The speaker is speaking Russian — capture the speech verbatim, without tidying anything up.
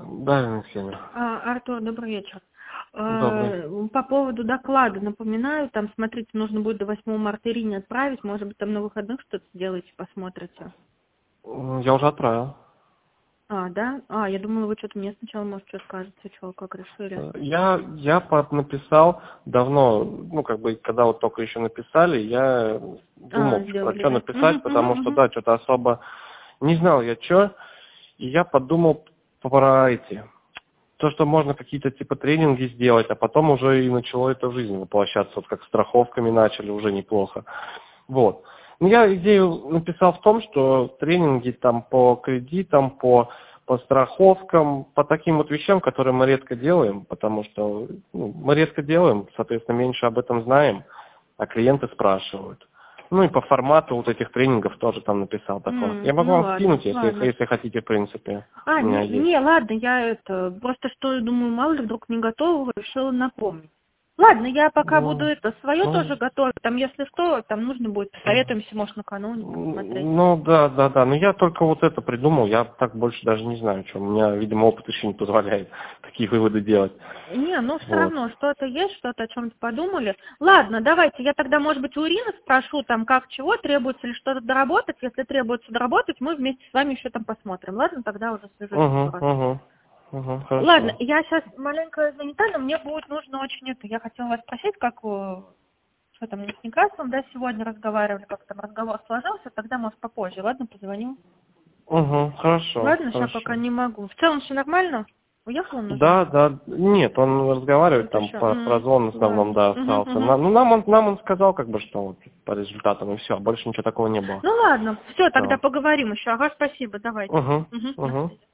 Да, Ксения. А, Артур, добрый вечер. Добрый. Э, По поводу доклада напоминаю, там, смотрите, нужно будет до восьмого марта Ирине отправить, может быть, там на выходных что-то сделаете, посмотрите. М, Я уже отправил. А, да? А, я думала, вы что-то мне сначала, может, что скажете, что, как решили. Э, Я, я под- написал давно, ну, как бы, когда вот только еще написали, я А, думал, про сделали, что да? написать, Угу, потому угу, что, угу. да, что-то особо не знал я что, и я подумал про эти, то, что можно какие-то типа тренинги сделать, а потом уже и начало это в жизни воплощаться, вот как страховками начали, уже неплохо. Вот. Ну, я идею написал в том, что тренинги там по кредитам, по, по страховкам, по таким вот вещам, которые мы редко делаем, потому что ну, мы редко делаем, соответственно, меньше об этом знаем, а клиенты спрашивают. Ну и по формату вот этих тренингов тоже там написал такое. М, Я могу Ну вам ладно, скинуть, если, ладно. если хотите, в принципе. А, У меня не, есть. не, ладно, я это, просто что, думаю, мало ли вдруг не готова, решила напомнить. Ладно, я пока буду Ну, это, свое ну, тоже готовить, там, если что, там нужно будет, посоветуемся, может, накануне посмотреть. Ну да, да, да. Но я только вот это придумал. Я так больше даже не знаю, что. У меня, видимо, опыт еще не позволяет такие выводы делать. Не, ну все Вот. равно, что-то есть, что-то о чем-то подумали. Ладно, давайте, я тогда, может быть, у Ирины спрошу, там, как, чего, требуется ли что-то доработать. Если требуется доработать, мы вместе с вами еще там посмотрим. Ладно, тогда уже свяжусь еще Угу, раз. угу, угу, Ладно, хорошо. я сейчас маленько занята, но мне будет нужно очень это. Я хотела вас спросить, как, э, что там, с Некрасовым, да, сегодня разговаривали, как там разговор сложился, тогда, может, попозже. Ладно, позвоню. Угу, хорошо, Ладно, сейчас пока хорошо. не могу. В целом все нормально? Уехал он уже? Да, да, нет, он разговаривает Вот там еще. по М, прозвону в основном, Ладно. да, Угу, остался. угу. На- ну, нам он, нам он сказал, как бы, что вот по результатам, и все, больше ничего такого не было. Ну ладно, все, тогда Да. поговорим еще. Ага, спасибо, давайте. Угу, Угу, на угу. связи.